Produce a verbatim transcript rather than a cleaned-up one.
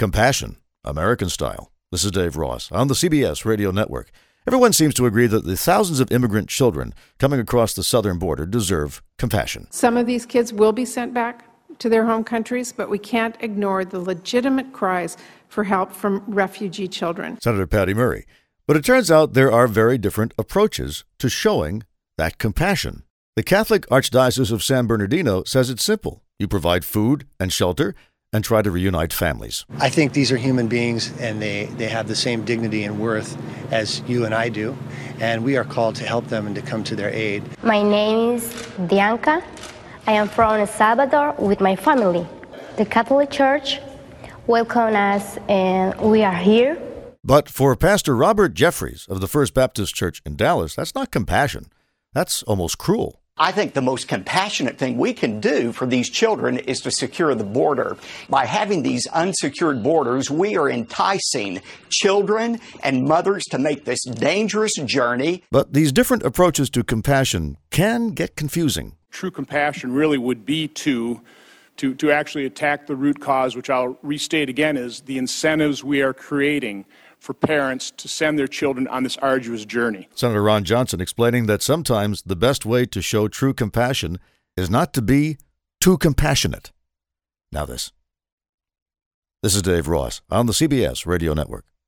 Compassion, American Style. This is Dave Ross on the C B S Radio Network. Everyone seems to agree that the thousands of immigrant children coming across the southern border deserve compassion. Some of these kids will be sent back to their home countries, but we can't ignore the legitimate cries for help from refugee children. Senator Patty Murray. But it turns out there are very different approaches to showing that compassion. The Catholic Archdiocese of San Bernardino says it's simple. You provide food and shelter and try to reunite families. I think these are human beings, and they, they have the same dignity and worth as you and I do, and we are called to help them and to come to their aid. My name is Dianca. I am from El Salvador with my family. The Catholic Church welcomed us, and we are here. But for Pastor Robert Jeffries of the First Baptist Church in Dallas, that's not compassion. That's almost cruel. I think the most compassionate thing we can do for these children is to secure the border. By having these unsecured borders, we are enticing children and mothers to make this dangerous journey. But these different approaches to compassion can get confusing. True compassion really would be to, to, to actually attack the root cause, which I'll restate again, is the incentives we are creating for parents to send their children on this arduous journey. Senator Ron Johnson explaining that sometimes the best way to show true compassion is not to be too compassionate. Now this. This is Dave Ross on the C B S Radio Network.